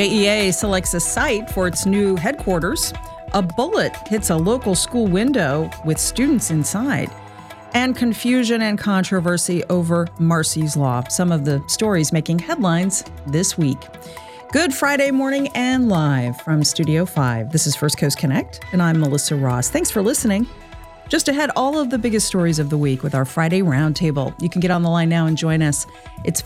JEA selects a site for its new headquarters. A bullet hits a local school window with students inside. And confusion and controversy over Marsy's Law. Some of the stories making headlines this week. Good Friday morning and live from Studio 5. This is First Coast Connect, and I'm Melissa Ross. Thanks for listening. Just ahead, all of the biggest stories of the week with our Friday Roundtable. You can get on the line now and join us. It's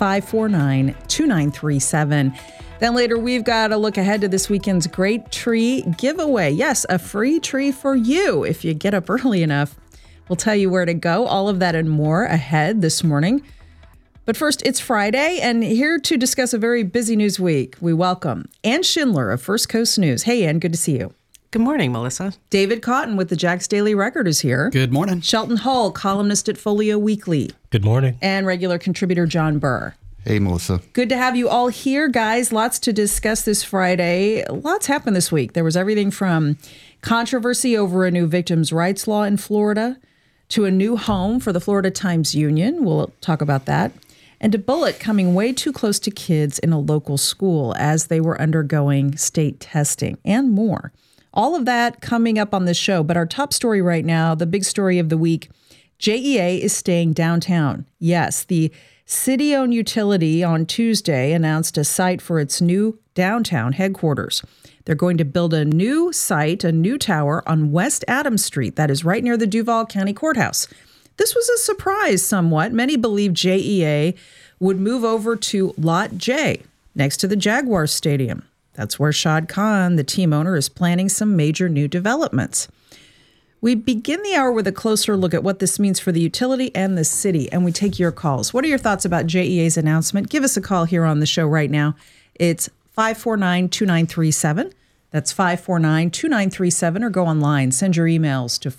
549-2937. Then later, we've got a look ahead to this weekend's Great Tree Giveaway. Yes, a free tree for you if you get up early enough. We'll tell you where to go. All of that and more ahead this morning. But first, it's Friday, and here to discuss a very busy news week, we welcome Ann Schindler of First Coast News. Hey, Ann, good to see you. Good morning, Melissa. David Cotton with the Jax Daily Record is here. Good morning. Shelton Hull, columnist at Folio Weekly. Good morning. And regular contributor John Burr. Hey, Melissa. Good to have you all here, guys. Lots to discuss this Friday. Lots happened this week. There was everything from controversy over a new victims' rights law in Florida to a new home for the Florida Times-Union. We'll talk about that. And a bullet coming way too close to kids in a local school as they were undergoing state testing and more. All of that coming up on this show. But our top story right now, the big story of the week, JEA is staying downtown. Yes, the city-owned utility on Tuesday announced a site for its new downtown headquarters. They're going to build a new site, a new tower on West Adams Street. That is right near the Duval County Courthouse. This was a surprise somewhat. Many believed JEA would move over to Lot J, next to the Jaguars Stadium. That's where Shad Khan, the team owner, is planning some major new developments. We begin the hour with a closer look at what this means for the utility and the city, and we take your calls. What are your thoughts about JEA's announcement? Give us a call here on the show right now. It's 549-2937. That's 549-2937, or go online. Send your emails to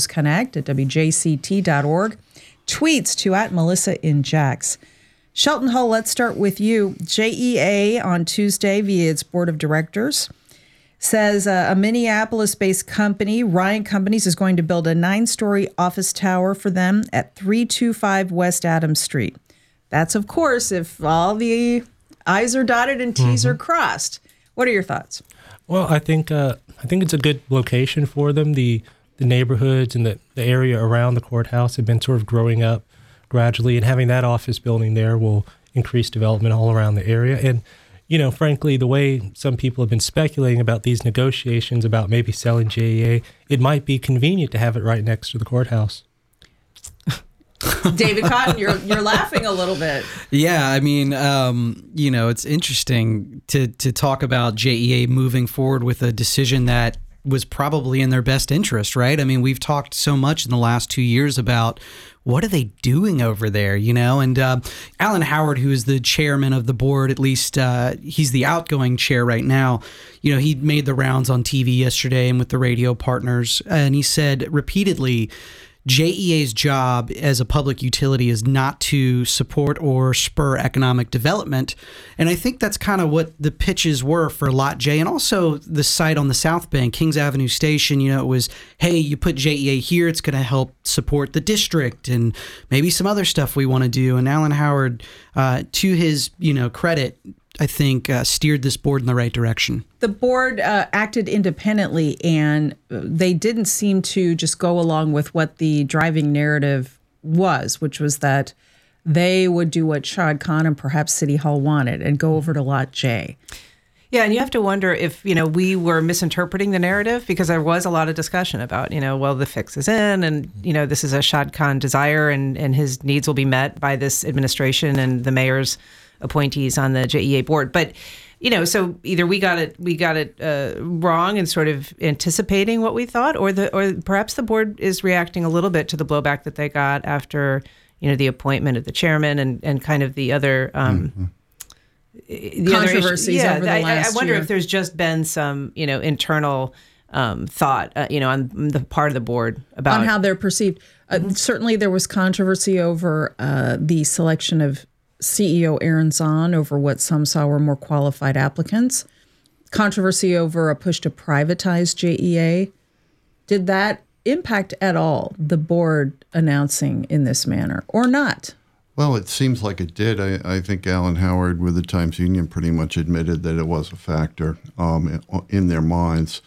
firstcoastconnect@wjct.org. Tweets to @MelissaInJax. Shelton Hull, let's start with you. JEA on Tuesday via its board of directors says a Minneapolis-based company, Ryan Companies, is going to build a 9-story office tower for them at 325 West Adams Street. That's, of course, if all the I's are dotted and T's are crossed. What are your thoughts? Well, I think it's a good location for them. The neighborhoods and the area around the courthouse have been sort of growing up gradually, and having that office building there will increase development all around the area. And, you know, frankly, the way some people have been speculating about these negotiations about maybe selling JEA, it might be convenient to have it right next to the courthouse. David Cotton, you're laughing a little bit. Yeah, I mean, it's interesting to talk about JEA moving forward with a decision that was probably in their best interest, right? I mean, we've talked so much in the last 2 years about what are they doing over there, and Alan Howard, who is the chairman of the board, at least he's the outgoing chair right now, he made the rounds on TV yesterday and with the radio partners, and he said repeatedly, JEA's job as a public utility is not to support or spur economic development. And I think that's kind of what the pitches were for Lot J, and also the site on the South Bank, Kings Avenue Station. It was, hey, you put JEA here, it's going to help support the district and maybe some other stuff we want to do. And Alan Howard, to his credit, I think steered this board in the right direction. The board acted independently, and they didn't seem to just go along with what the driving narrative was, which was that they would do what Shad Khan and perhaps City Hall wanted and go over to Lot J. Yeah, and you have to wonder if, we were misinterpreting the narrative, because there was a lot of discussion about, the fix is in, and, this is a Shad Khan desire, and his needs will be met by this administration and the mayor's appointees on the JEA board. But, so either we got it wrong and sort of anticipating what we thought, or perhaps the board is reacting a little bit to the blowback that they got after, the appointment of the chairman and kind of the other controversies over the last year. I wonder if there's just been some, internal thought, on the part of the board about on how they're perceived. Certainly, there was controversy over the selection of CEO Aaron Zahn over what some saw were more qualified applicants. Controversy over a push to privatize JEA. Did that impact at all the board announcing in this manner or not? Well, it seems like it did. I think Alan Howard with the Times-Union pretty much admitted that it was a factor in their minds.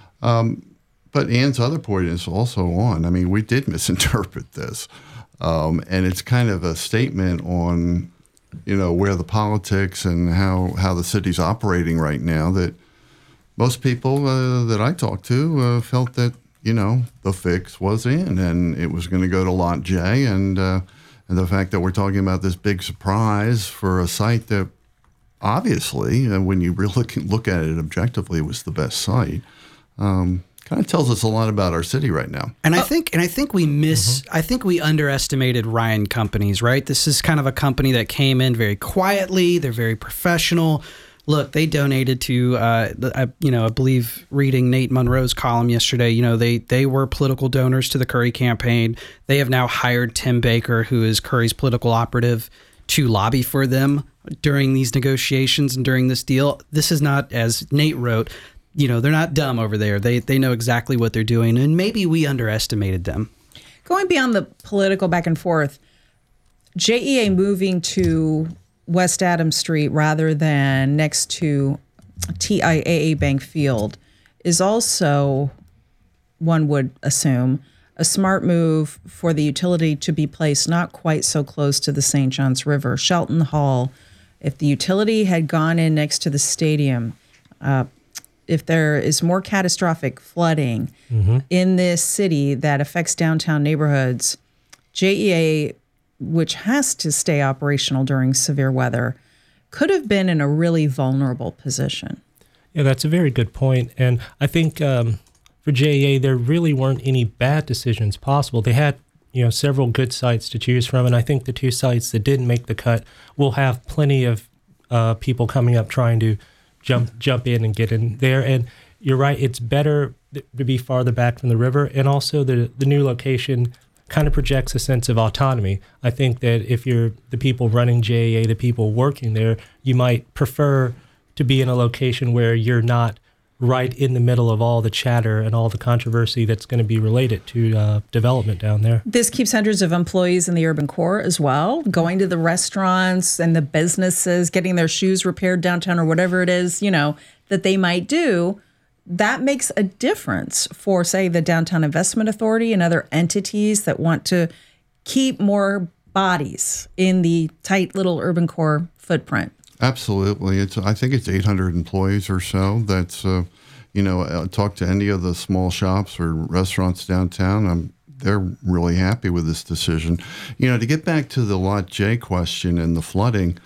But Ann's other point is also on. I mean, we did misinterpret this. And it's kind of a statement on, where the politics and how the city's operating right now, that most people that I talked to felt that, the fix was in and it was going to go to Lot J. And the fact that we're talking about this big surprise for a site that obviously, when you really look at it objectively, was the best site, kind of tells us a lot about our city right now. And I think I think we underestimated Ryan Companies, right? This is kind of a company that came in very quietly. They're very professional. Look, they donated to, I believe reading Nate Monroe's column yesterday, they were political donors to the Curry campaign. They have now hired Tim Baker, who is Curry's political operative, to lobby for them during these negotiations and during this deal. This is not, as Nate wrote, they're not dumb over there. They know exactly what they're doing, and maybe we underestimated them. Going beyond the political back and forth, JEA moving to West Adams Street rather than next to TIAA Bank Field is also, one would assume, a smart move for the utility to be placed not quite so close to the St. Johns River. Shelton Hall, if the utility had gone in next to the stadium, if there is more catastrophic flooding in this city that affects downtown neighborhoods, JEA, which has to stay operational during severe weather, could have been in a really vulnerable position. Yeah, that's a very good point. And I think for JEA, there really weren't any bad decisions possible. They had, several good sites to choose from. And I think the two sites that didn't make the cut will have plenty of people coming up trying to jump in and get in there. And you're right, it's better to be farther back from the river. And also the new location kind of projects a sense of autonomy. I think that if you're the people running JEA, the people working there, you might prefer to be in a location where you're not right in the middle of all the chatter and all the controversy that's going to be related to development down there. This keeps hundreds of employees in the urban core as well, going to the restaurants and the businesses, getting their shoes repaired downtown or whatever it is, that they might do. That makes a difference for, say, the Downtown Investment Authority and other entities that want to keep more bodies in the tight little urban core footprint. Absolutely. I think it's 800 employees or so. That's, talk to any of the small shops or restaurants downtown. They're really happy with this decision. To get back to the Lot J question and the flooding,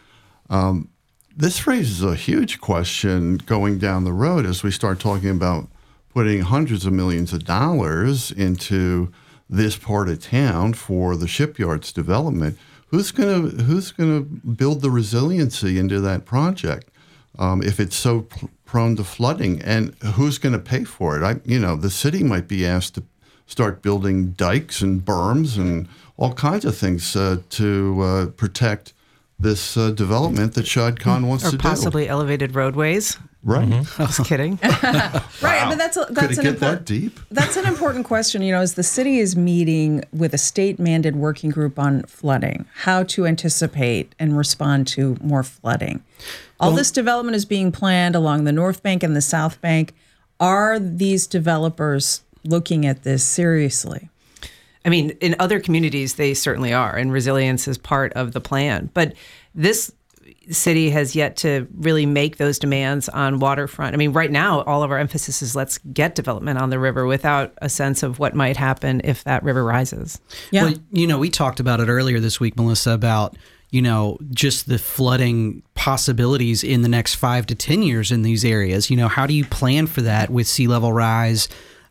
this raises a huge question going down the road as we start talking about putting hundreds of millions of dollars into this part of town for the shipyard's development. Who's gonna build the resiliency into that project if it's so prone to flooding? And who's going to pay for it? The city might be asked to start building dikes and berms and all kinds of things to protect this development that Shad Khan wants to do. Or possibly elevated roadways. Right. Just kidding. Right. I mean, that's Could it get that deep? That's an important question. As the city is meeting with a state-mandated working group on flooding, how to anticipate and respond to more flooding. All this development is being planned along the North Bank and the South Bank. Are these developers looking at this seriously? I mean, in other communities, they certainly are, and resilience is part of the plan. But this city has yet to really make those demands on waterfront. I mean, right now, all of our emphasis is let's get development on the river without a sense of what might happen if that river rises. Yeah. Well, we talked about it earlier this week, Melissa, about, just the flooding possibilities in the next 5 to 10 years in these areas. How do you plan for that with sea level rise?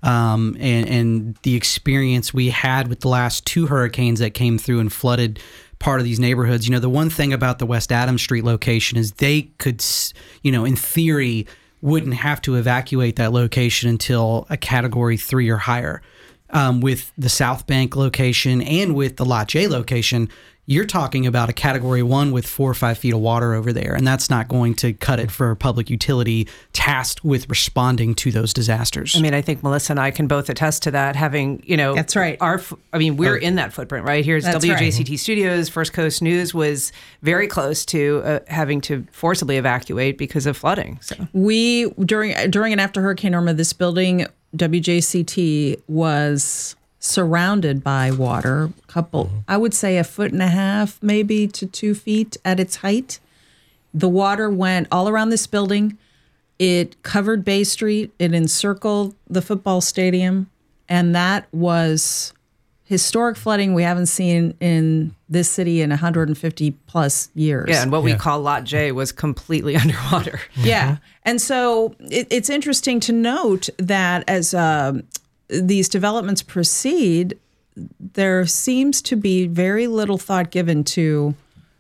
And the experience we had with the last 2 hurricanes that came through and flooded part of these neighborhoods. The one thing about the West Adams Street location is they could, in theory, wouldn't have to evacuate that location until a Category 3 or higher. With the South Bank location and with the Lot J location, you're talking about a category 1 with 4 or 5 feet of water over there. And that's not going to cut it for a public utility tasked with responding to those disasters. I mean, I think Melissa and I can both attest to that, having, That's right. We're in that footprint, right? Here's That's WJCT right. Studios. First Coast News was very close to having to forcibly evacuate because of flooding. So We, during and after Hurricane Irma, this building, WJCT, was surrounded by water, I would say 1.5 feet, maybe to 2 feet at its height. The water went all around this building. It covered Bay Street. It encircled the football stadium. And that was historic flooding we haven't seen in this city in 150 plus years. yeah, and what we call Lot J was completely underwater. Yeah. And so it's interesting to note that as these developments proceed, there seems to be very little thought given to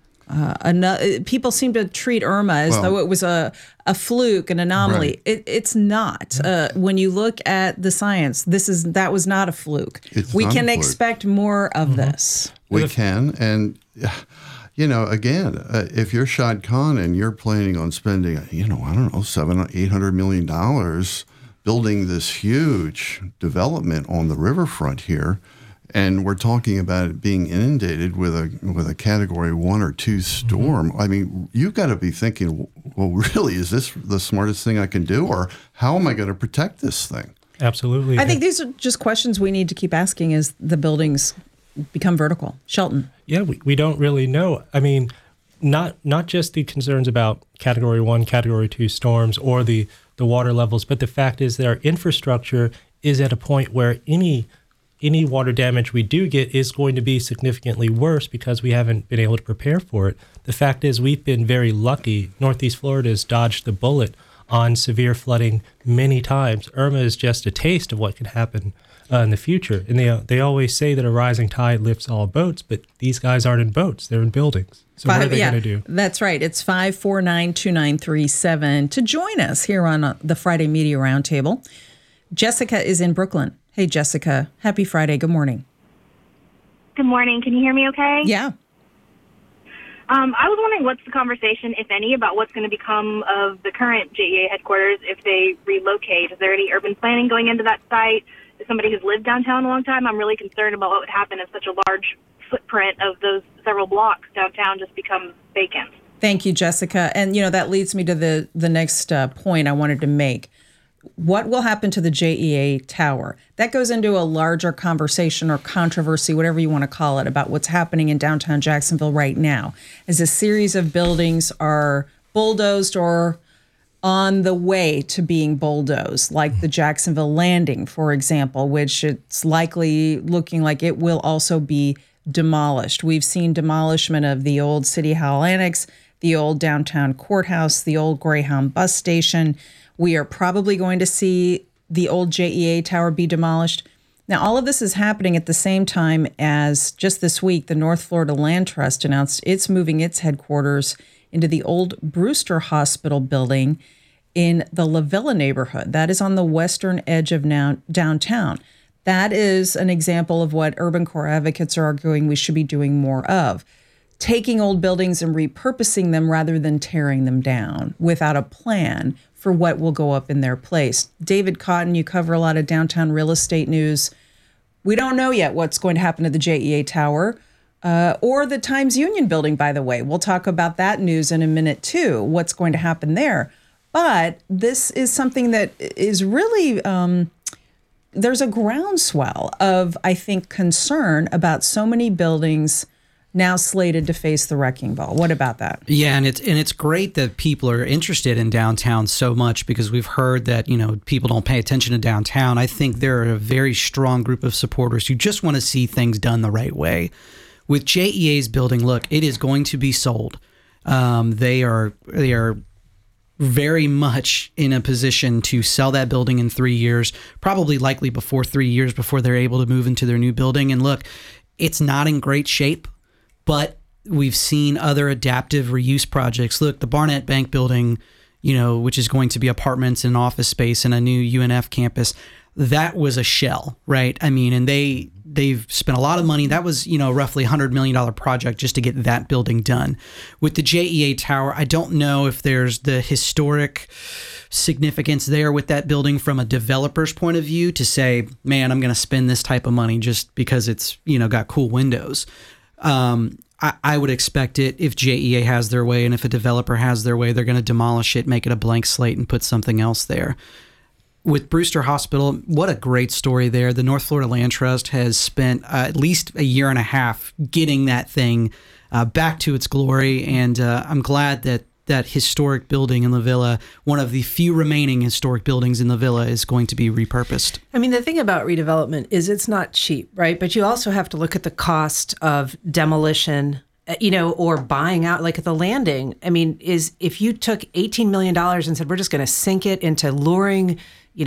people seem to treat Irma as though it was a fluke, an anomaly. Right. It's not. When you look at the science, that was not a fluke. We not a can fluke. expect more of this. We can. And, again, if you're Shad Khan and you're planning on spending, $700-800 million building this huge development on the riverfront here, and we're talking about it being inundated with a category 1 or 2 storm. I mean, you've got to be thinking, well, really, is this the smartest thing I can do? Or how am I going to protect this thing? Absolutely. I think these are just questions we need to keep asking as the buildings become vertical. Shelton. Yeah, we don't really know. I mean, not just the concerns about Category 1, Category 2 storms or the water levels, but the fact is that our infrastructure is at a point where any water damage we do get is going to be significantly worse because we haven't been able to prepare for it. The fact is we've been very lucky. Northeast Florida has dodged the bullet on severe flooding many times. Irma is just a taste of what could happen in the future. And they always say that a rising tide lifts all boats, but these guys aren't in boats. They're in buildings. So what are they going to do? That's right. It's 549-2937 to join us here on the Friday Media Roundtable. Jessica is in Brooklyn. Hey, Jessica. Happy Friday. Good morning. Good morning. Can you hear me okay? Yeah. I was wondering what's the conversation, if any, about what's going to become of the current JEA headquarters if they relocate. Is there any urban planning going into that site? As somebody who's lived downtown a long time, I'm really concerned about what would happen if such a large footprint of those several blocks downtown just becomes vacant. Thank you, Jessica. And, that leads me to the next point I wanted to make. What will happen to the JEA tower? That goes into a larger conversation or controversy, whatever you want to call it, about what's happening in downtown Jacksonville right now, as a series of buildings are bulldozed or on the way to being bulldozed, like the Jacksonville Landing, for example, which it's likely looking like it will also be demolished. We've seen demolishment of the old City Hall Annex, the old downtown courthouse, the old Greyhound bus station. We are probably going to see the old JEA tower be demolished. Now, all of this is happening at the same time as just this week, the North Florida Land Trust announced it's moving its headquarters into the old Brewster Hospital building in the La Villa neighborhood. That is on the western edge of downtown. That is an example of what urban core advocates are arguing we should be doing more of. Taking old buildings and repurposing them rather than tearing them down without a plan for what will go up in their place. David Cotton, you cover a lot of downtown real estate news. We don't know yet what's going to happen to the JEA tower or the Times Union building, by the way. We'll talk about that news in a minute, too, what's going to happen there. But this is something that is really, there's a groundswell of, I think, concern about so many buildings now slated to face the wrecking ball. What about that? Yeah, and it's great that people are interested in downtown so much because we've heard that, people don't pay attention to downtown. I think there are a very strong group of supporters who just want to see things done the right way. With JEA's building, look, it is going to be sold. They are very much in a position to sell that building in 3 years, probably likely before 3 years before they're able to move into their new building. And look, it's not in great shape. But we've seen other adaptive reuse projects. Look, the Barnett Bank building, which is going to be apartments and office space and a new UNF campus, that was a shell, right? I mean, and they they've spent a lot of money. That was, roughly $100 million project just to get that building done. With the JEA Tower, I don't know if there's the historic significance there with that building from a developer's point of view to say, man, I'm going to spend this type of money just because it's, got cool windows. I would expect it if JEA has their way, and if a developer has their way, they're going to demolish it, make it a blank slate, and put something else there. With Brewster Hospital, what a great story there. The North Florida Land Trust has spent at least a year and a half getting that thing back to its glory, and I'm glad that historic building in La Villa, one of the few remaining historic buildings in La Villa, is going to be repurposed. I mean, the thing about redevelopment is it's not cheap, right? But you also have to look at the cost of demolition, or buying out, like at the Landing. I mean, if you took $18 million and said, we're just going to sink it into luring,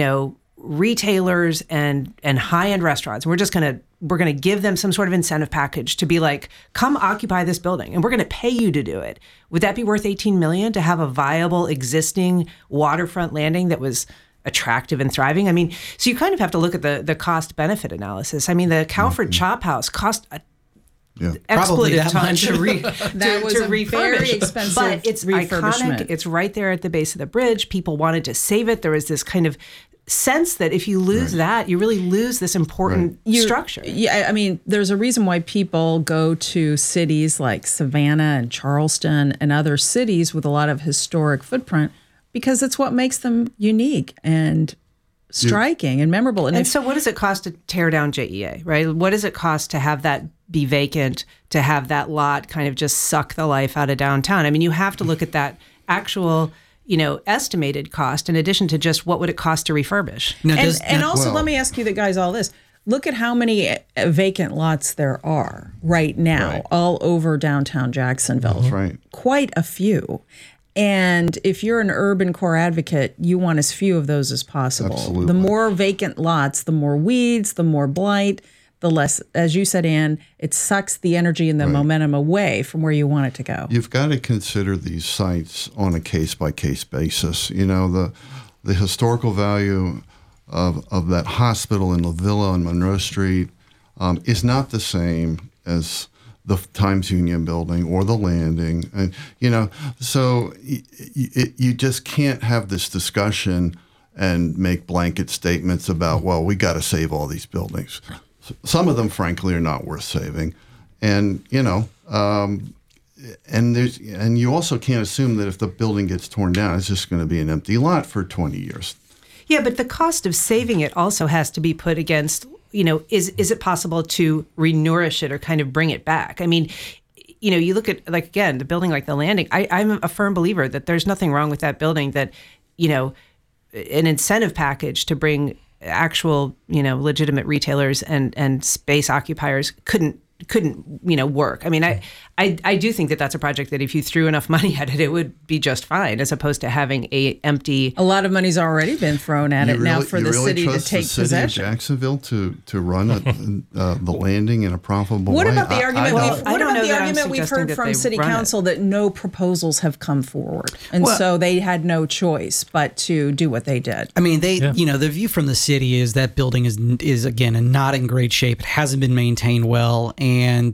retailers and high-end restaurants, we're going to give them some sort of incentive package to be like, come occupy this building and we're going to pay you to do it. Would that be worth $18 million to have a viable existing waterfront landing that was attractive and thriving? I mean, so you kind of have to look at the cost benefit analysis. I mean, the Calford Chop House cost expletive time to refurbish. Very expensive, but it's iconic. It's right there at the base of the bridge. People wanted to save it. There was this kind of sense that if you lose that, you really lose this important structure. Yeah, I mean, there's a reason why people go to cities like Savannah and Charleston and other cities with a lot of historic footprint, because it's what makes them unique and striking and memorable. And so what does it cost to tear down JEA, right? What does it cost to have that be vacant, to have that lot kind of just suck the life out of downtown? I mean, you have to look at that actual estimated cost in addition to just what would it cost to refurbish. Now, let me ask you guys all this. Look at how many vacant lots there are right now all over downtown Jacksonville. That's right. Quite a few. And if you're an urban core advocate, you want as few of those as possible. Absolutely. The more vacant lots, the more weeds, the more blight, the less, as you said, Ann, it sucks the energy and the momentum away from where you want it to go. You've got to consider these sites on a case-by-case basis. The historical value of that hospital in La Villa on Monroe Street is not the same as the Times Union building or the Landing. And, so you just can't have this discussion and make blanket statements about, well, we got to save all these buildings. Some of them, frankly, are not worth saving, and and you also can't assume that if the building gets torn down, it's just going to be an empty lot for 20 years. Yeah, but the cost of saving it also has to be put against, is it possible to renourish it or kind of bring it back? I mean, you look at, like, again, the building like the Landing. I'm a firm believer that there's nothing wrong with that building, that an incentive package to bring actual, legitimate retailers and space occupiers couldn't work. I mean, I do think that that's a project that if you threw enough money at it, it would be just fine, as opposed to having a empty. A lot of money's already been thrown at it now for the city to take possession. The city of Jacksonville to run the Landing in a profitable way? What about the argument we've heard from City Council that no proposals have come forward, and so they had no choice but to do what they did? I mean, the view from the city is that building is again not in great shape. It hasn't been maintained well, and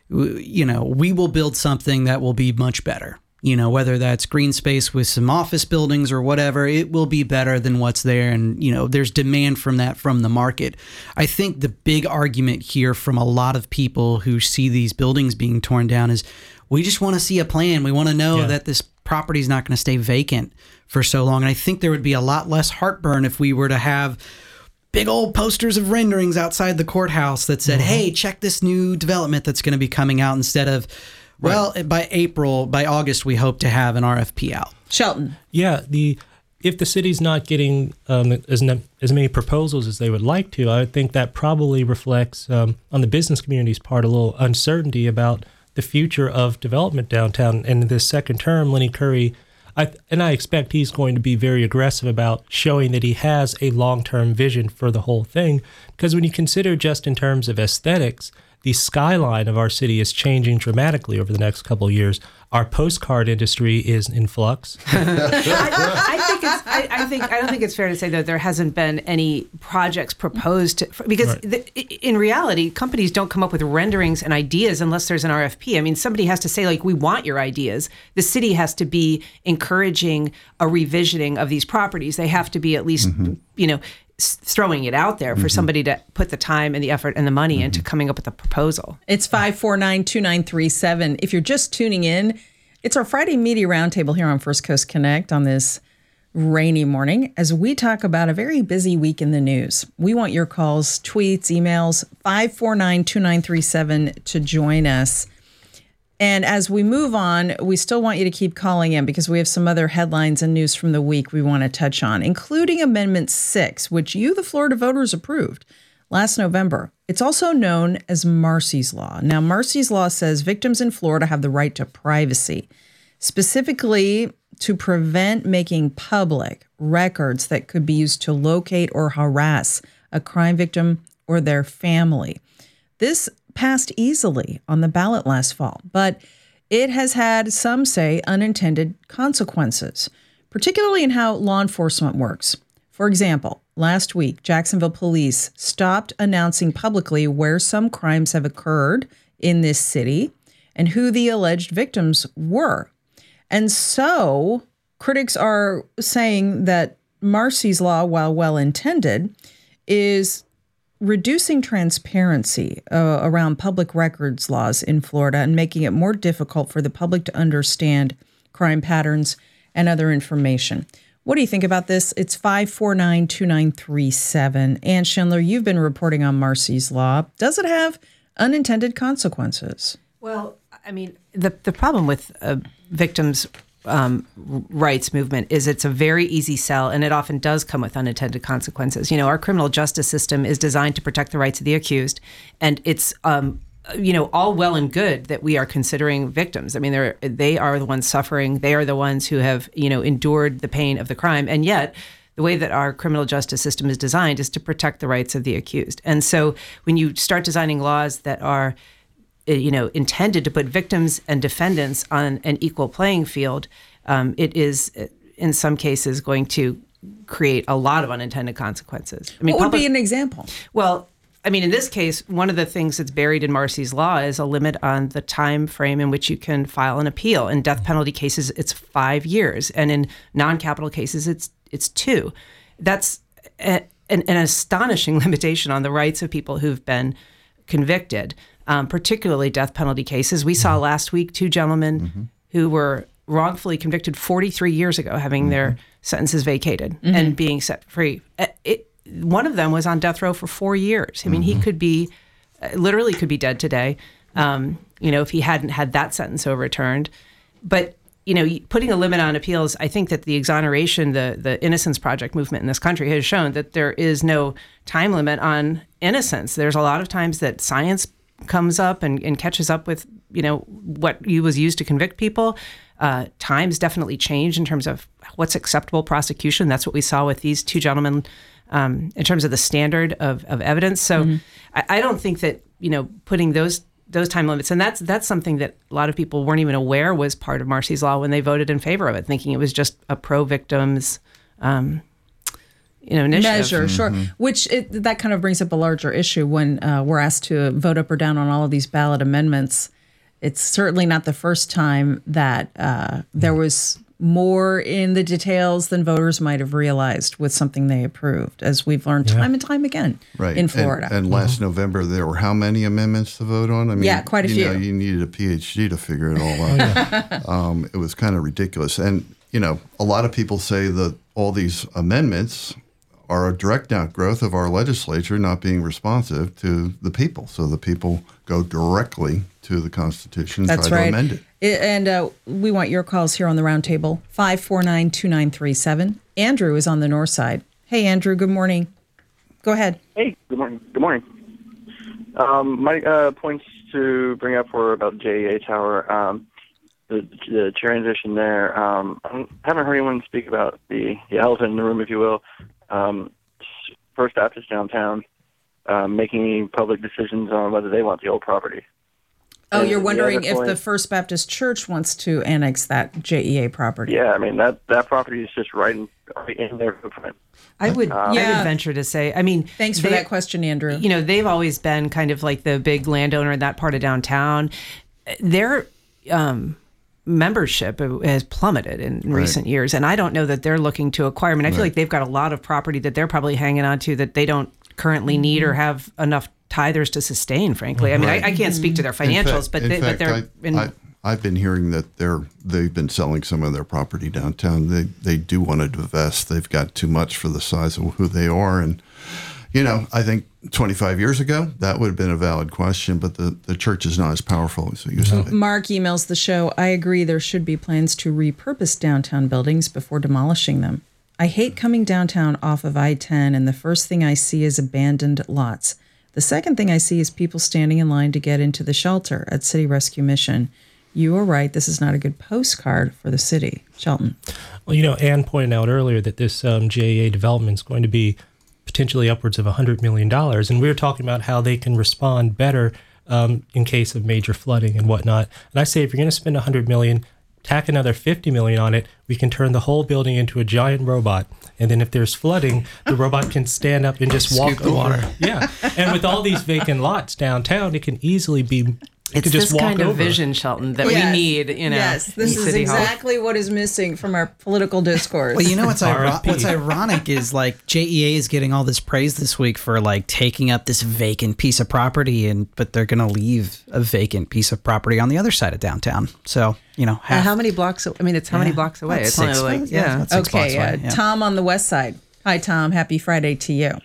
we will build something that will be much better. Whether that's green space with some office buildings or whatever, it will be better than what's there. And, there's demand from the market. I think the big argument here from a lot of people who see these buildings being torn down is we just want to see a plan. We want to know that this property is not going to stay vacant for so long. And I think there would be a lot less heartburn if we were to have big old posters of renderings outside the courthouse that said, hey, check this new development that's going to be coming out, instead of, by August, we hope to have an RFP out. Shelton. Yeah, if the city's not getting as many proposals as they would like to, I think that probably reflects on the business community's part a little uncertainty about the future of development downtown. And in this second term, Lenny Curry, I expect he's going to be very aggressive about showing that he has a long-term vision for the whole thing. Because when you consider just in terms of aesthetics, the skyline of our city is changing dramatically over the next couple of years. Our postcard industry is in flux. I don't think it's fair to say that there hasn't been any projects proposed because in reality, companies don't come up with renderings and ideas unless there's an RFP. I mean, somebody has to say, like, we want your ideas. The city has to be encouraging a revisioning of these properties. They have to be at least, throwing it out there for somebody to put the time and the effort and the money into coming up with a proposal. It's 549-2937. If you're just tuning in, it's our Friday Media Roundtable here on First Coast Connect on this rainy morning as we talk about a very busy week in the news. We want your calls, tweets, emails, 549-2937 to join us. And as we move on, we still want you to keep calling in because we have some other headlines and news from the week we want to touch on, including Amendment 6, which you, the Florida voters, approved last November. It's also known as Marsy's Law. Now, Marsy's Law says victims in Florida have the right to privacy, specifically to prevent making public records that could be used to locate or harass a crime victim or their family. This passed easily on the ballot last fall, but it has had, some say, unintended consequences, particularly in how law enforcement works. For example, last week, Jacksonville police stopped announcing publicly where some crimes have occurred in this city and who the alleged victims were. And so critics are saying that Marsy's Law, while well-intended, is reducing transparency around public records laws in Florida and making it more difficult for the public to understand crime patterns and other information. What do you think about this? It's 549-2937. Ann Schindler, you've been reporting on Marsy's Law. Does it have unintended consequences? Well, I mean, the problem with victims' rights movement is it's a very easy sell, and it often does come with unintended consequences. Our criminal justice system is designed to protect the rights of the accused, and it's all well and good that we are considering victims. I mean, they are the ones suffering. They are the ones who have endured the pain of the crime, and yet the way that our criminal justice system is designed is to protect the rights of the accused. And so when you start designing laws that are intended to put victims and defendants on an equal playing field, it is, in some cases, going to create a lot of unintended consequences. I mean, what would be an example? Well, I mean, in this case, one of the things that's buried in Marsy's Law is a limit on the time frame in which you can file an appeal. In death penalty cases, it's 5 years, and in non-capital cases, it's 2. That's an astonishing limitation on the rights of people who've been convicted. Particularly death penalty cases. We saw last week 2 gentlemen who were wrongfully convicted 43 years ago, having their sentences vacated and being set free. One of them was on death row for 4 years. I mean, he could be, literally could be dead today, if he hadn't had that sentence overturned. But, putting a limit on appeals, I think that the exoneration, the Innocence Project movement in this country has shown that there is no time limit on innocence. There's a lot of times that science comes up and catches up with, what was used to convict people. Times definitely change in terms of what's acceptable prosecution. That's what we saw with these 2 gentlemen in terms of the standard of evidence. So I don't think that, putting those time limits, and that's something that a lot of people weren't even aware was part of Marsy's Law when they voted in favor of it, thinking it was just a pro-victims initiative. Measure, sure. Which that kind of brings up a larger issue when we're asked to vote up or down on all of these ballot amendments. It's certainly not the first time that there was more in the details than voters might have realized with something they approved, as we've learned time and time again in Florida. And last November, there were how many amendments to vote on? I mean, quite a few. You needed a PhD to figure it all out. It was kind of ridiculous. And, a lot of people say that all these amendments are a direct outgrowth of our legislature not being responsive to the people. So the people go directly to the Constitution and try to amend it. And we want your calls here on the roundtable, 549-2937. Andrew is on the north side. Hey, Andrew, good morning. Go ahead. Hey, good morning. Good morning. My points to bring up were about JEA Tower, the transition there. I haven't heard anyone speak about the elephant in the room, if you will. First Baptist downtown making any public decisions on whether they want the old property. Oh, And you're the wondering other if point- the First Baptist Church wants to annex that JEA property. Yeah, I mean that property is just right in their footprint. I would Yeah. venture to say, I mean, Thanks for that question, Andrew. You know, they've always been kind of like the big landowner in that part of downtown. Their membership has plummeted in recent years, and I don't know that they're looking to acquire. I mean, I feel like they've got a lot of property that they're probably hanging on to that they don't currently need or have enough tithers to sustain, frankly. I mean, I can't speak to their financials, but I've been hearing that they've been selling some of their property downtown. They do want to divest. They've got too much for the size of who they are. And, you know, I think 25 years ago, that would have been a valid question, but the church is not as powerful as it used to be. Mark emails the show, I agree there should be plans to repurpose downtown buildings before demolishing them. I hate coming downtown off of I-10, and the first thing I see is abandoned lots. The second thing I see is people standing in line to get into the shelter at City Rescue Mission. You are right. This is not a good postcard for the city. Shelton. Well, you know, Ann pointed out earlier that this JEA development is going to be potentially upwards of $100 million. And we were talking about how they can respond better in case of major flooding and whatnot. And I say if you're going to spend $100 million, tack another $50 million on it, we can turn the whole building into a giant robot. And then if there's flooding, the robot can stand up and just walk over. Water. Yeah. And with all these vacant lots downtown, it can easily be... It's just this kind of over. vision, Shelton, that Yes. we need, you know. Yes, this in is City Hall. exactly what is missing from our political discourse. Well, you know what's RFP. ironic is like JEA is getting all this praise this week for like taking up this vacant piece of property, but they're going to leave a vacant piece of property on the other side of downtown. So, you know, How many blocks? I mean, it's how many blocks away? That's It's only six, like, that's 6 blocks Okay, away, yeah. Tom on the west side. Hi, Tom. Happy Friday to you.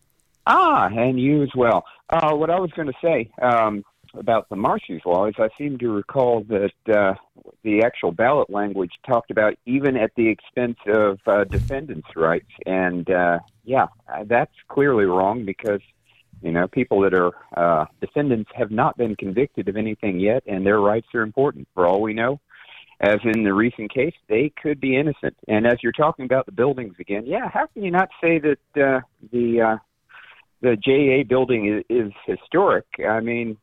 And you as well. What I was going to say about the Marcy's Law is I seem to recall that the actual ballot language talked about even at the expense of defendants' rights. And, that's clearly wrong because, you know, people that are defendants have not been convicted of anything yet, and their rights are important. For all we know, as in the recent case, they could be innocent. And as you're talking about the buildings again, how can you not say that the JEA building is historic? I mean,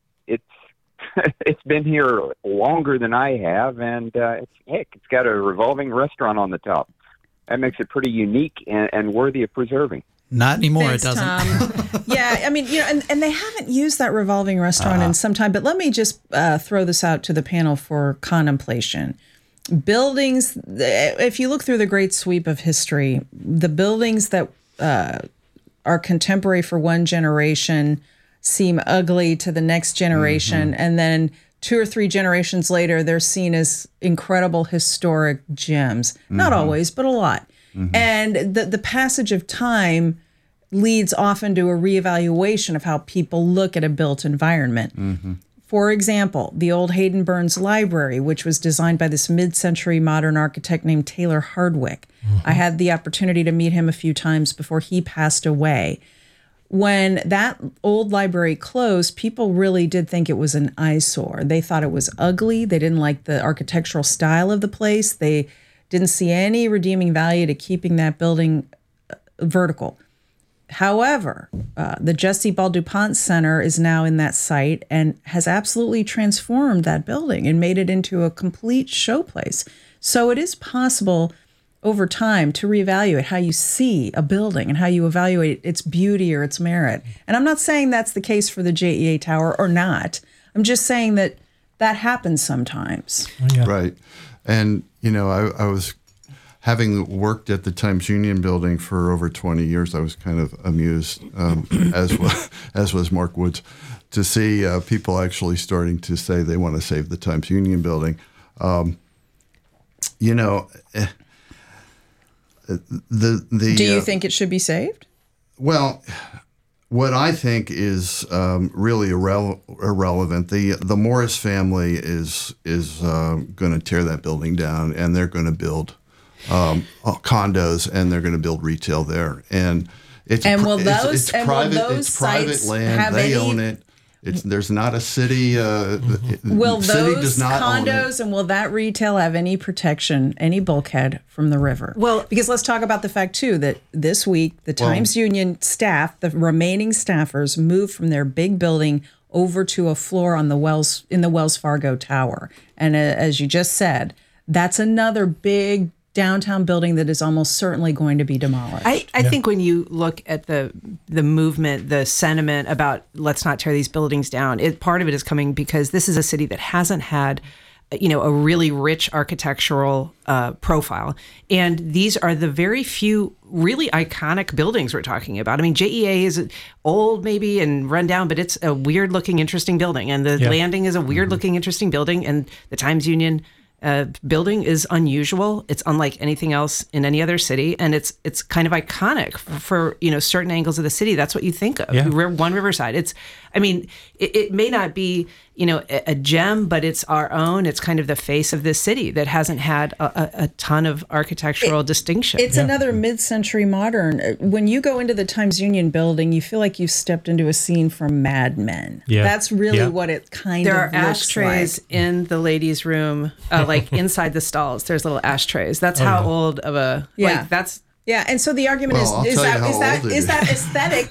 it's been here longer than I have, and it's got a revolving restaurant on the top. That makes it pretty unique and worthy of preserving. Not anymore. Thanks, it doesn't. Tom. Yeah, I mean, you know, and they haven't used that revolving restaurant in some time. But let me just throw this out to the panel for contemplation. Buildings, if you look through the great sweep of history, the buildings that are contemporary for one generation seem ugly to the next generation, and then 2 or 3 generations later, they're seen as incredible historic gems. Not always, but a lot. And the passage of time leads often to a reevaluation of how people look at a built environment. For example, the old Hayden Burns Library, which was designed by this mid-century modern architect named Taylor Hardwick. I had the opportunity to meet him a few times before he passed away. When that old library closed, people really did think it was an eyesore. They thought it was ugly. They didn't like the architectural style of the place. They didn't see any redeeming value to keeping that building vertical. However, the Jessie Ball DuPont Center is now in that site and has absolutely transformed that building and made it into a complete showplace. So it is possible over time to reevaluate how you see a building and how you evaluate its beauty or its merit. And I'm not saying that's the case for the JEA Tower or not. I'm just saying that happens sometimes. Right. And, you know, I was having worked at the Times Union building for over 20 years, I was kind of amused, as was Mark Woods, to see people actually starting to say they want to save the Times Union building. You know, do you think it should be saved? Well, what I think is really irrelevant. The Morris family is going to tear that building down, and they're going to build condos, and they're going to build retail there. And it's private sites land. have They any, own it. There's not a city. Will city those does not own it. condos and will that retail have any protection, any bulkhead from the river? Well, because let's talk about the fact too that this week the Times Union staff, the remaining staffers, moved from their big building over to a floor on the Wells Fargo Tower, and as you just said, that's another big downtown building that is almost certainly going to be demolished. I think when you look at the movement, the sentiment about let's not tear these buildings down, part of it is coming because this is a city that hasn't had, a really rich architectural profile. And these are the very few really iconic buildings we're talking about. I mean, JEA is old maybe and run down, but it's a weird looking, interesting building. And the Landing is a weird looking, interesting building. And the Times Union building is unusual. It's unlike anything else in any other city, and it's kind of iconic for certain angles of the city. That's what you think of. Yeah. One Riverside. It may not be a gem, but it's our own. It's kind of the face of this city that hasn't had a ton of architectural distinction. It's another mid-century modern. When you go into the Times Union building, you feel like you've stepped into a scene from Mad Men. Yeah. That's really what it kind there of are looks ashtrays like. in the ladies' room, like inside the stalls. There's little ashtrays. That's how old of a that's. Yeah, and so the argument Well, I'll is tell you how that old it is that aesthetic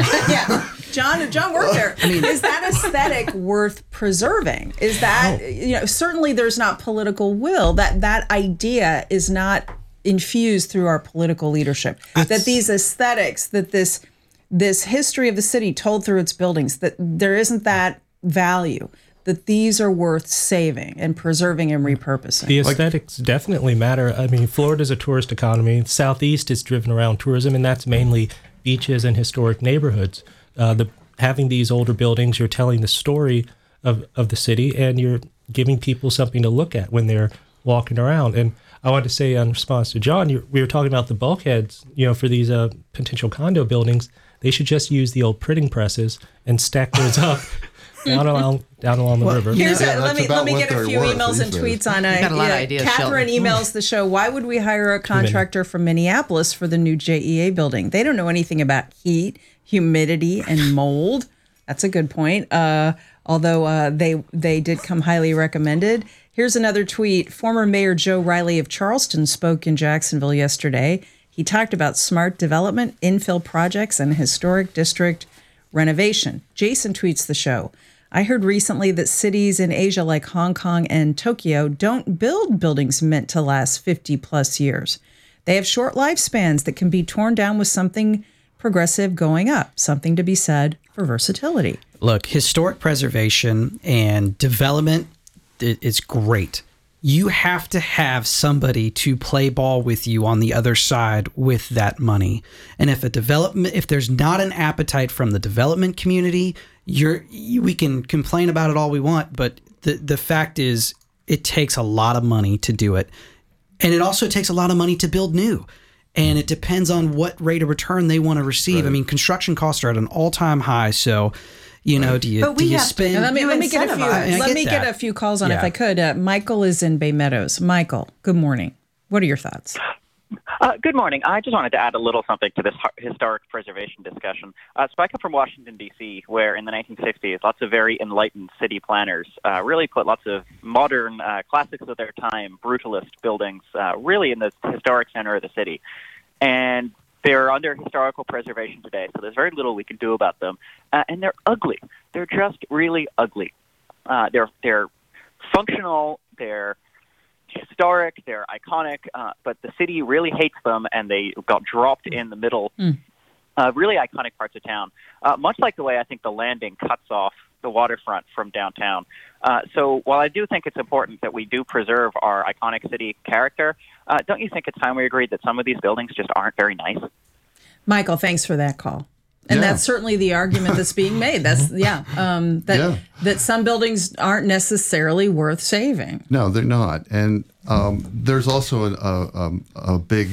John worked there. Is that aesthetic worth preserving? Is that certainly there's not political will. That idea is not infused through our political leadership. That these aesthetics, that this history of the city told through its buildings, that there isn't that value. That these are worth saving and preserving and repurposing. The aesthetics definitely matter. I mean, Florida's a tourist economy. Southeast is driven around tourism, and that's mainly beaches and historic neighborhoods. Having these older buildings, you're telling the story of the city, and you're giving people something to look at when they're walking around. And I want to say, in response to John, we were talking about the bulkheads. For these potential condo buildings, they should just use the old printing presses and stack those up. Down along the river. Let me get a few emails and tweets on it. Got a lot of ideas, Catherine emails the show, why would we hire a contractor from Minneapolis for the new JEA building? They don't know anything about heat, humidity, and mold. That's a good point. Although they did come highly recommended. Here's another tweet. Former Mayor Joe Riley of Charleston spoke in Jacksonville yesterday. He talked about smart development, infill projects, and historic district renovation. Jason tweets the show. I heard recently that cities in Asia like Hong Kong and Tokyo don't build buildings meant to last 50 plus years. They have short lifespans that can be torn down with something progressive going up, something to be said for versatility. Look, historic preservation and development is great. You have to have somebody to play ball with you on the other side with that money. And if there's not an appetite from the development community, we can complain about it all we want, but the fact is it takes a lot of money to do it. And it also takes a lot of money to build new. And it depends on what rate of return they want to receive. Right. I mean, construction costs are at an all-time high, so do you spend? Let me get a few calls on it if I could. Michael is in Bay Meadows. Michael, good morning. What are your thoughts? Good morning. I just wanted to add a little something to this historic preservation discussion. So I come from Washington, D.C., where in the 1960s, lots of very enlightened city planners really put lots of modern classics of their time, brutalist buildings, really in the historic center of the city. And they're under historical preservation today, so there's very little we can do about them. And they're ugly. They're just really ugly. They're functional, they're historic, they're iconic, but the city really hates them, and they got dropped in the middle, really iconic parts of town, much like the way I think the Landing cuts off the waterfront from downtown. So while I do think it's important that we do preserve our iconic city character, don't you think it's time we agreed that some of these buildings just aren't very nice? Michael, thanks for that call. And that's certainly the argument that's being made. That some buildings aren't necessarily worth saving. No, they're not. And there's also a big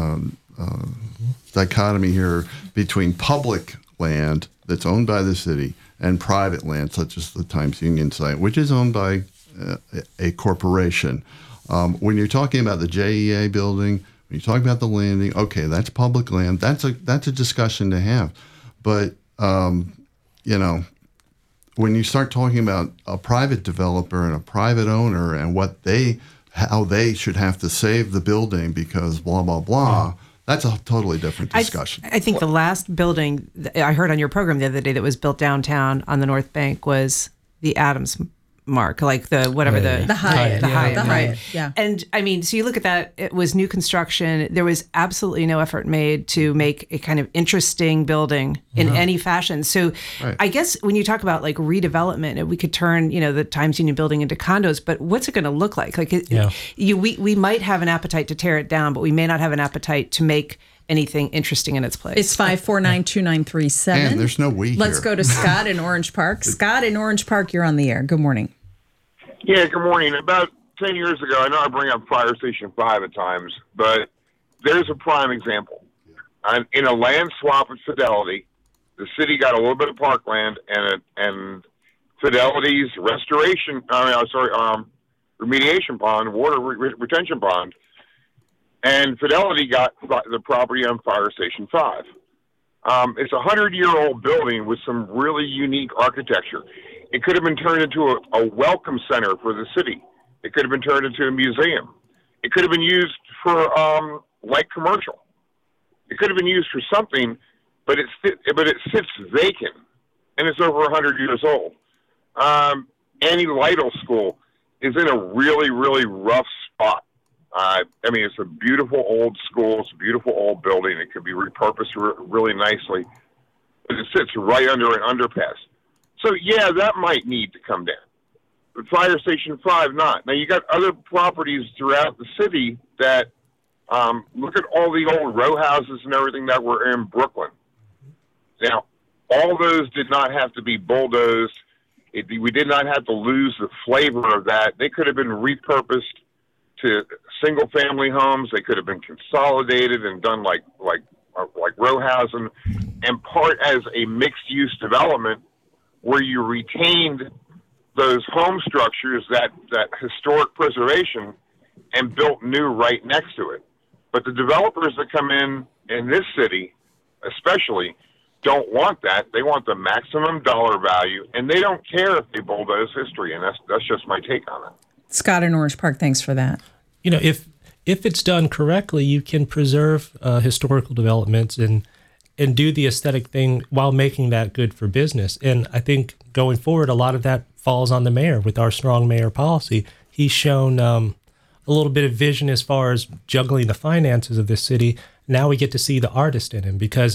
dichotomy here between public land that's owned by the city and private land, such as the Times Union site, which is owned by a corporation. When you're talking about the JEA building, when you're talking about the Landing, okay, that's public land. That's a discussion to have. But, when you start talking about a private developer and a private owner and how they should have to save the building because blah, blah, blah, that's a totally different discussion. I think the last building I heard on your program the other day that was built downtown on the North Bank was the Adams Mark, like the Hyatt. Yeah. And I mean, so you look at that, it was new construction. There was absolutely no effort made to make a kind of interesting building in any fashion. So I guess when you talk about like redevelopment, we could turn, the Times Union building into condos, but what's it going to look like? Like we might have an appetite to tear it down, but we may not have an appetite to make anything interesting in its place. It's 549-2937. And there's no we Let's here. go to Scott in Orange Park. Scott in Orange Park, you're on the air. Good morning. Yeah, good morning. About 10 years ago, I know I bring up Fire Station 5 at times, but there's a prime example. In a land swap with Fidelity, the city got a little bit of parkland and Fidelity's remediation pond, water retention pond, and Fidelity got the property on Fire Station 5. It's a 100-year-old building with some really unique architecture. It could have been turned into a welcome center for the city. It could have been turned into a museum. It could have been used for light commercial. It could have been used for something, but it sits vacant, and it's over 100 years old. Annie Lytle School is in a really, really rough spot. It's a beautiful old school. It's a beautiful old building. It could be repurposed really nicely, but it sits right under an underpass. So, yeah, that might need to come down. But Fire Station 5, not. Now, you got other properties throughout the city that look at all the old row houses and everything that were in Brooklyn. Now, all those did not have to be bulldozed. We did not have to lose the flavor of that. They could have been repurposed to single-family homes. They could have been consolidated and done like row housing, and part as a mixed-use development where you retained those home structures, that historic preservation, and built new right next to it. But the developers that come in this city, especially, don't want that. They want the maximum dollar value, and they don't care if they bulldoze history, and that's just my take on it. Scott in Orange Park, thanks for that. If it's done correctly, you can preserve historical developments and do the aesthetic thing while making that good for business. And I think going forward, a lot of that falls on the mayor with our strong mayor policy. He's shown a little bit of vision as far as juggling the finances of this city. Now we get to see the artist in him, because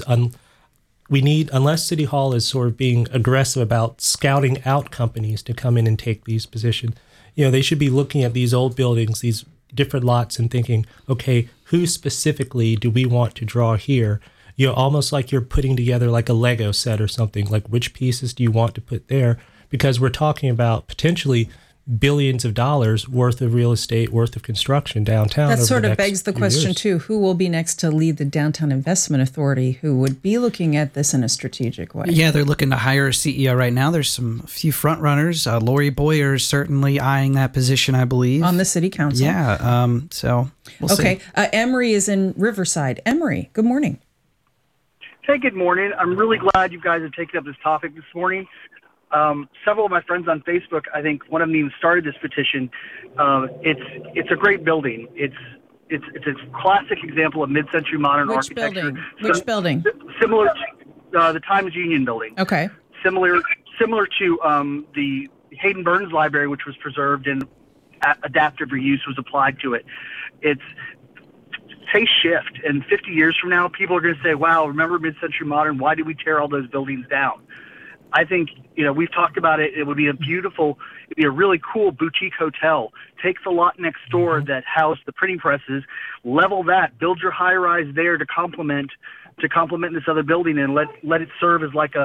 unless City Hall is sort of being aggressive about scouting out companies to come in and take these positions, they should be looking at these old buildings, these different lots, and thinking, okay, who specifically do we want to draw here? Almost like you're putting together like a Lego set or something, like which pieces do you want to put there? Because we're talking about potentially billions of dollars worth of real estate, worth of construction downtown. That sort of begs the question, too, who will be next to lead the Downtown Investment Authority, who would be looking at this in a strategic way? Yeah, they're looking to hire a CEO right now. There's a few front runners. Lori Boyer is certainly eyeing that position, I believe. On the city council. Yeah, so we'll see. Emery is in Riverside. Emery, good morning. Hey, good morning. I'm really glad you guys have taken up this topic this morning. Several of my friends on Facebook, I think one of them even started this petition. It's a great building. It's a classic example of mid-century modern architecture. Which building? Similar to the Times Union building. Okay. Similar to the Hayden Burns Library, which was preserved and adaptive reuse was applied to it. It's taste shift, and 50 years from now, people are going to say, wow, remember mid-century modern? Why did we tear all those buildings down? I think, we've talked about it. It would be it'd be a really cool boutique hotel. Take the lot next door that housed the printing presses, level that, build your high rise there to complement this other building, and let it serve as like a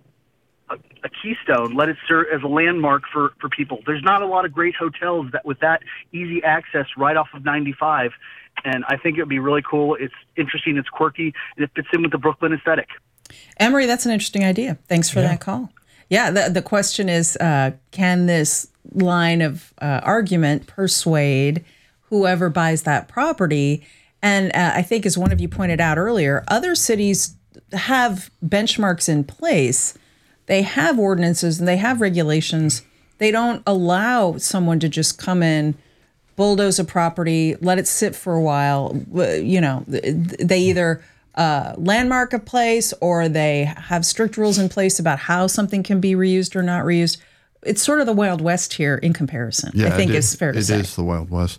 keystone. Let it serve as a landmark for people. There's not a lot of great hotels with that easy access right off of 95. And I think it would be really cool. It's interesting. It's quirky. And it fits in with the Brooklyn aesthetic. Emery, that's an interesting idea. Thanks for that call. Yeah, the question is, can this line of argument persuade whoever buys that property? And I think, as one of you pointed out earlier, other cities have benchmarks in place they have ordinances and they have regulations. They don't allow someone to just come in, bulldoze a property, let it sit for a while. They either landmark a place or they have strict rules in place about how something can be reused or not reused. It's sort of the Wild West here in comparison. Yeah, I think it's fair to say. It is the Wild West.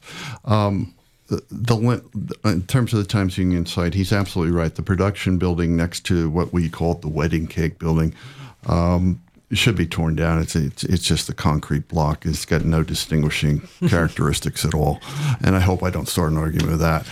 In terms of the Times Union site, he's absolutely right. The production building next to what we call the wedding cake building should be torn down. It's just a concrete block. It's got no distinguishing characteristics at all. And I hope I don't start an argument with that.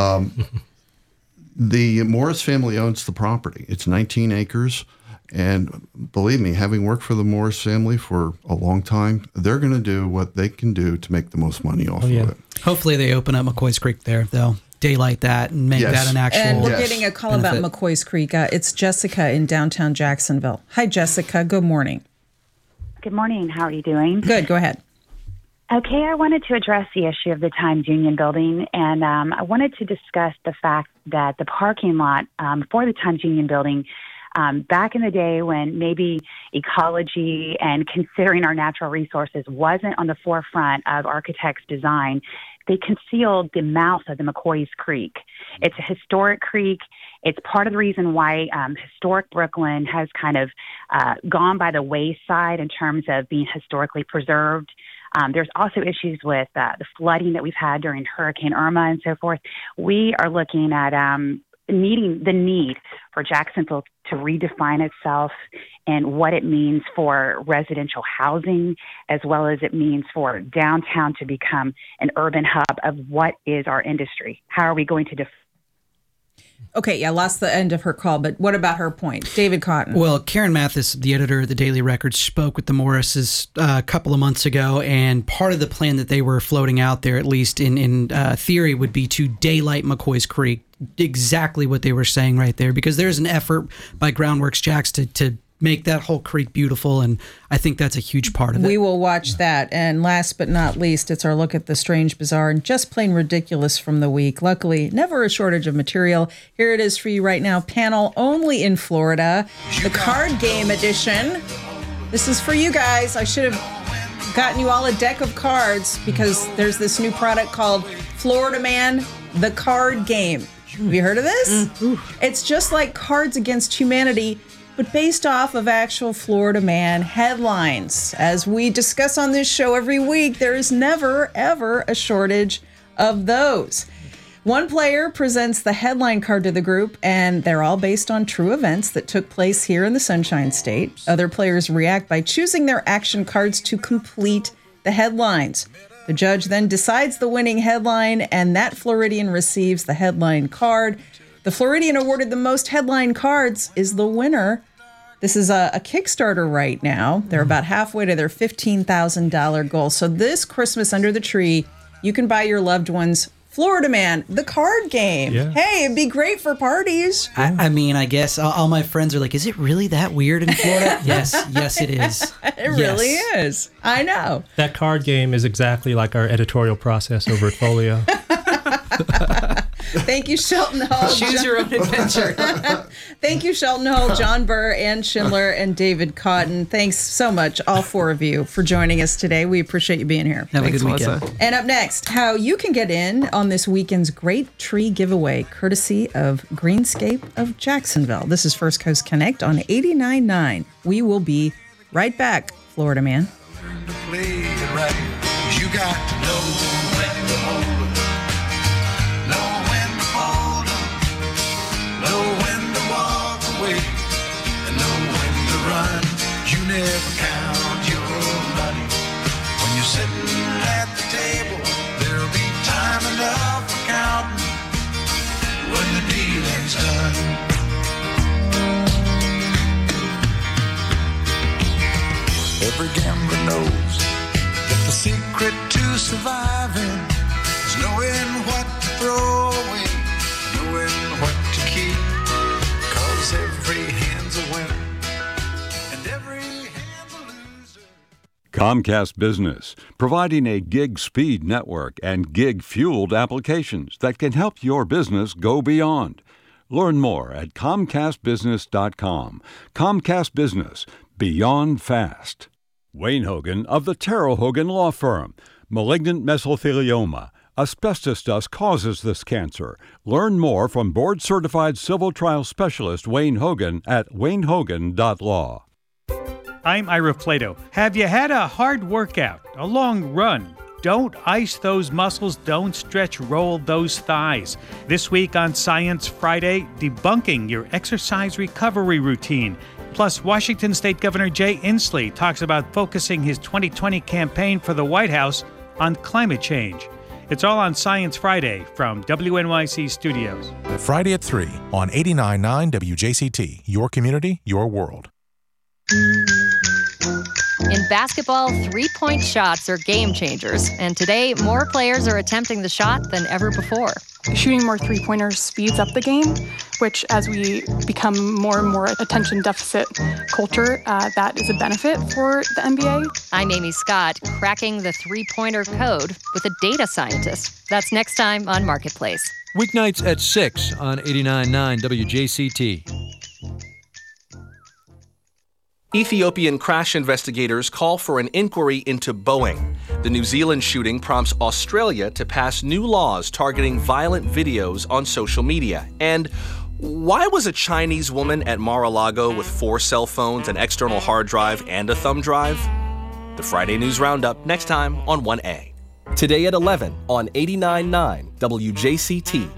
The Morris family owns the property. It's 19 acres. And believe me, having worked for the Morris family for a long time, they're going to do what they can do to make the most money off of it. Hopefully they open up McCoy's Creek there, they'll daylight that and make that an actual And we're getting a call benefit. about McCoy's Creek. It's Jessica in downtown Jacksonville. Hi, Jessica. Good morning. Good morning. How are you doing? Good. Go ahead. Okay, I wanted to address the issue of the Times Union building, and I wanted to discuss the fact that the parking lot for the Times Union building, back in the day when maybe ecology and considering our natural resources wasn't on the forefront of architects' design, they concealed the mouth of the McCoy's Creek. It's a historic creek. It's part of the reason why historic Brooklyn has kind of gone by the wayside in terms of being historically preserved. There's also issues with the flooding that we've had during Hurricane Irma and so forth. We are looking at need for Jacksonville to redefine itself and what it means for residential housing, as well as it means for downtown to become an urban hub of what is our industry. How are we going to Okay, yeah, lost the end of her call, but what about her point? David Cotton. Well, Karen Mathis, the editor of the Daily Record, spoke with the Morrises a couple of months ago, and part of the plan that they were floating out there, at least in theory, would be to daylight McCoy's Creek. Exactly what they were saying right there, because there's an effort by Groundworks Jacks to make that whole creek beautiful, and I think that's a huge part of it. We will watch that. And last but not least, it's our look at the strange, bizarre, and just plain ridiculous from the week. Luckily, never a shortage of material. Here it is for you right now. Panel only in Florida. The card game edition. This is for you guys. I should have gotten you all a deck of cards because there's this new product called Florida Man, the card game. Have you heard of this? It's just like Cards Against Humanity, but based off of actual Florida Man headlines. As we discuss on this show every week, there is never, ever a shortage of those. One player presents the headline card to the group, and they're all based on true events that took place here in the Sunshine State. Other players react by choosing their action cards to complete the headlines. The judge then decides the winning headline, and that Floridian receives the headline card. The Floridian awarded the most headline cards is the winner. This is a Kickstarter right now. They're about halfway to their $15,000 goal. So this Christmas under the tree, you can buy your loved ones Florida Man, the card game. Yeah. Hey, it'd be great for parties. I mean, I guess all my friends are like, is it really that weird in Florida? Yes, it is. It really is. I know. That card game is exactly like our editorial process over at Folio. Thank you, Shelton Hull. Choose your own adventure. Thank you, Shelton Hull, John Burr, Ann Schindler, and David Cotton. Thanks so much, all four of you, for joining us today. We appreciate you being here. Have a good weekend. And up next, how you can get in on this weekend's Great Tree Giveaway, courtesy of Greenscape of Jacksonville. This is First Coast Connect on 89.9. We will be right back, Florida Man. Learn to play it right. You got to know when to hold it. Know when to fold it. Know when to walk away. And know when to run. You never count your money. When you're sitting at the table, there'll be time enough for counting when the dealing's done. Every gambler knows that the secret to surviving is knowing what to throw away, knowing what to keep. 'Cause every hand's a winner and every hand's a loser. Comcast Business, providing a gig speed network and gig fueled applications that can help your business go beyond. Learn more at ComcastBusiness.com. Comcast Business. beyond fast. Wayne Hogan of the Terrell Hogan Law Firm. Malignant mesothelioma. Asbestos dust causes this cancer. Learn more from board-certified civil trial specialist Wayne Hogan at waynehogan.law. I'm Ira Plato. Have you had a hard workout, a long run? Don't ice those muscles, don't stretch roll those thighs. This week on Science Friday, debunking your exercise recovery routine. Plus, Washington State Governor Jay Inslee talks about focusing his 2020 campaign for the White House on climate change. It's all on Science Friday from WNYC Studios. Friday at 3 on 89.9 WJCT, your community, your world. In basketball, three-point shots are game changers, and today more players are attempting the shot than ever before. Shooting more three-pointers speeds up the game, which as we become more and more attention deficit culture, that is a benefit for the NBA. I'm Amy Scott, cracking the three-pointer code with a data scientist. That's next time on Marketplace. Weeknights at 6 on 89.9 WJCT. Ethiopian crash investigators call for an inquiry into Boeing. The New Zealand shooting prompts Australia to pass new laws targeting violent videos on social media. And why was a Chinese woman at Mar-a-Lago with 4 cell phones, an external hard drive, and a thumb drive? The Friday News Roundup next time on 1A. Today at 11 on 89.9 WJCT.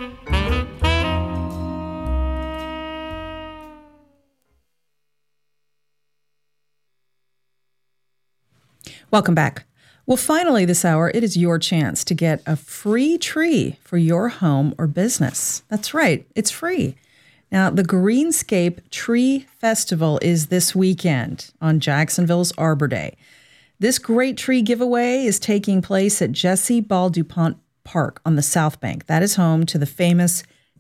Welcome back. Well, finally this hour, it is your chance to get a free tree for your home or business. That's right, it's free. Now, the Greenscape Tree Festival is this weekend on Jacksonville's Arbor Day. This great tree giveaway is taking place at Jesse Ball DuPont Park on the South Bank. That is home to the famous,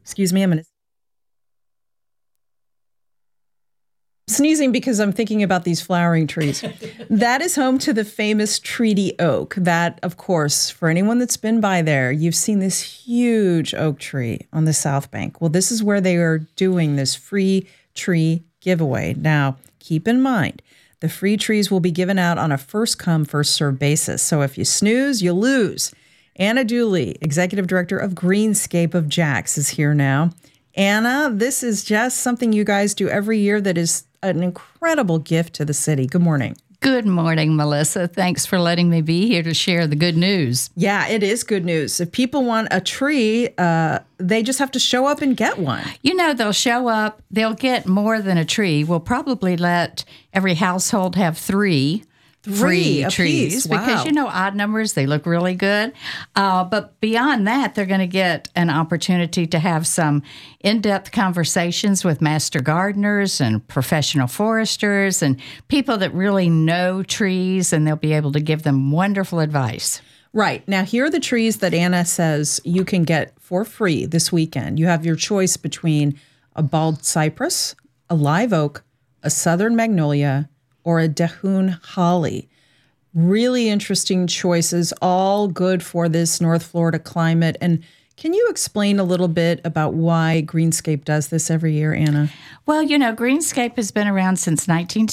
sneezing because I'm thinking about these flowering trees. That is home to the famous treaty oak. That, of course, for anyone that's been by there, you've seen this huge oak tree on the South Bank. Well, this is where they are doing this free tree giveaway. Now, keep in mind, the free trees will be given out on a first-come, first-served basis. So if you snooze, you lose. Anna Dooley, Executive Director of Greenscape of Jax, is here now. Anna, this is just something you guys do every year that is an incredible gift to the city. Good morning. Good morning, Melissa. Thanks for letting me be here to share the good news. Yeah, it is good news. If people want a tree, they just have to show up and get one. You know, they'll show up, they'll get more than a tree. We'll probably let every household have three free trees because, you know, odd numbers, they look really good. But beyond that, they're going to get an opportunity to have some in-depth conversations with master gardeners and professional foresters and people that really know trees, and they'll be able to give them wonderful advice. Right. Now, here are the trees that Anna says you can get for free this weekend. You have your choice between a bald cypress, a live oak, a southern magnolia, or a Dahoon holly. Really interesting choices, all good for this North Florida climate. And can you explain a little bit about why Greenscape does this every year, Anna? Well, you know, Greenscape has been around since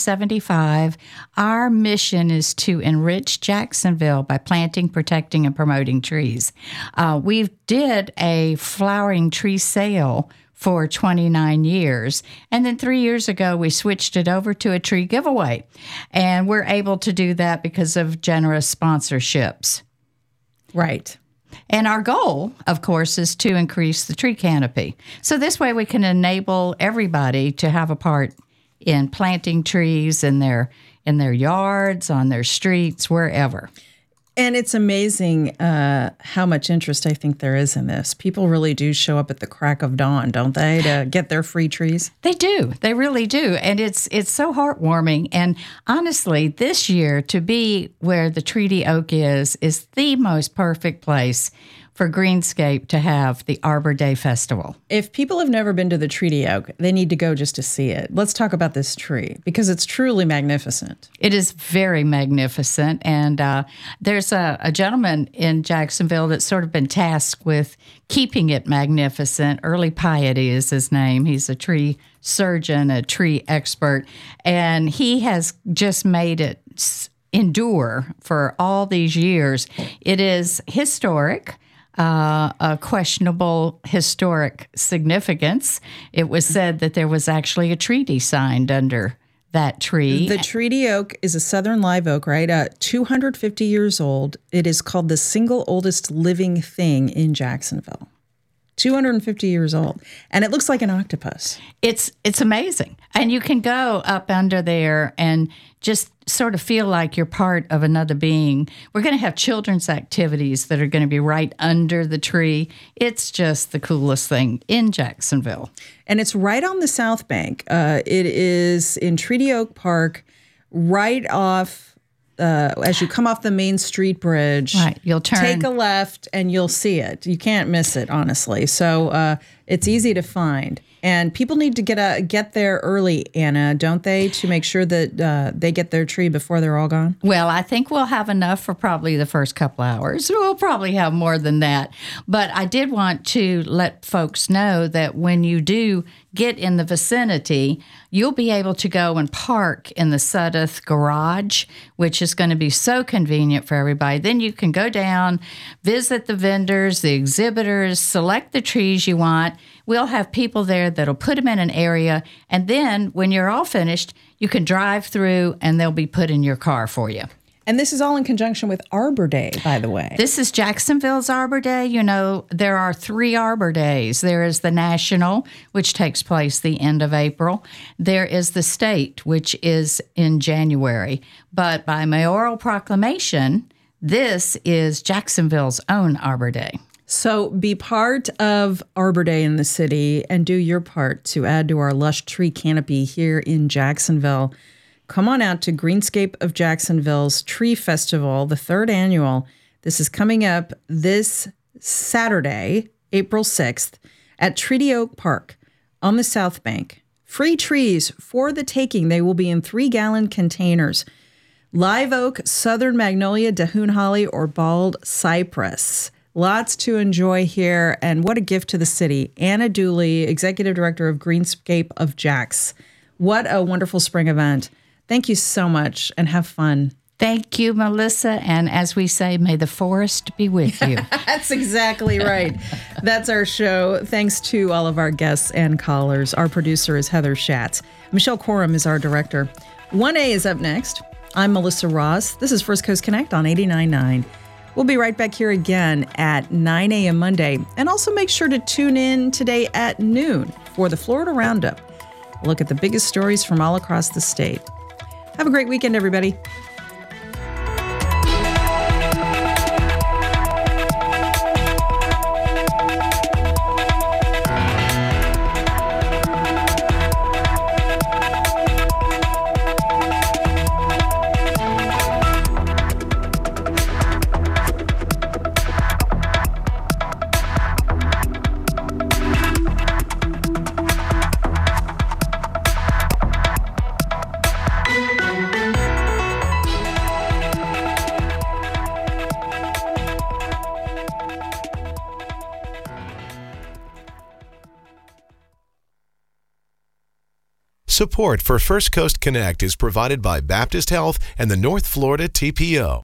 1975. Our mission is to enrich Jacksonville by planting, protecting, and promoting trees. We did a flowering tree sale for 29 years. And then 3 years ago, we switched it over to a tree giveaway. And we're able to do that because of generous sponsorships. Right. And our goal, of course, is to increase the tree canopy. So this way we can enable everybody to have a part in planting trees in their yards, on their streets, wherever. And it's amazing how much interest I think there is in this. People really do show up at the crack of dawn, don't they, to get their free trees? They do. They really do. And it's so heartwarming. And honestly, this year, to be where the treaty oak is the most perfect place. for Greenscape to have the Arbor Day Festival. If people have never been to the Treaty Oak, they need to go just to see it. Let's talk about this tree because it's truly magnificent. It is very magnificent. And there's a gentleman in Jacksonville that's sort of been tasked with keeping it magnificent. Early Piety is his name. He's a tree surgeon, a tree expert, and he has just made it endure for all these years. It is historic, a questionable historic significance. It was said that there was actually a treaty signed under that tree. The Treaty Oak is a southern live oak, right? 250 years old. It is called the single oldest living thing in Jacksonville. 250 years old. And it looks like an octopus. It's amazing. And you can go up under there and just sort of feel like you're part of another being. We're going to have children's activities that are going to be right under the tree. It's just the coolest thing in Jacksonville. And it's right on the South Bank. It is in Treaty Oak Park, right off as you come off the Main Street Bridge. Right, you'll turn. Take a left and you'll see it. You can't miss it, honestly. So it's easy to find. And people need to get there early, Anna, don't they, to make sure that they get their tree before they're all gone? Well, I think we'll have enough for probably the first couple hours. We'll probably have more than that. But I did want to let folks know that when you do get in the vicinity, you'll be able to go and park in the Sudduth garage, which is going to be so convenient for everybody. Then you can go down, visit the vendors, the exhibitors, select the trees you want. We'll have people there that'll put them in an area, and then when you're all finished, you can drive through and they'll be put in your car for you. And this is all in conjunction with Arbor Day, by the way. This is Jacksonville's Arbor Day. You know, there are 3 Arbor Days. There is the National, which takes place the end of April. There is the State, which is in January. But by mayoral proclamation, this is Jacksonville's own Arbor Day. So be part of Arbor Day in the city and do your part to add to our lush tree canopy here in Jacksonville. Come on out to Greenscape of Jacksonville's Tree Festival, the 3rd annual. This is coming up this Saturday, April 6th, at Treaty Oak Park on the South Bank. Free trees for the taking. They will be in 3-gallon containers. Live oak, southern magnolia, Dahoon holly, or bald cypress. Lots to enjoy here, and what a gift to the city. Anna Dooley, Executive Director of Greenscape of Jax. What a wonderful spring event. Thank you so much, and have fun. Thank you, Melissa. And as we say, may the forest be with you. That's exactly right. That's our show. Thanks to all of our guests and callers. Our producer is Heather Schatz. Michelle Corum is our director. 1A is up next. I'm Melissa Ross. This is First Coast Connect on 89.9. We'll be right back here again at 9 a.m. Monday. And also make sure to tune in today at noon for the Florida Roundup. Look at the biggest stories from all across the state. Have a great weekend, everybody. Support for First Coast Connect is provided by Baptist Health and the North Florida TPO.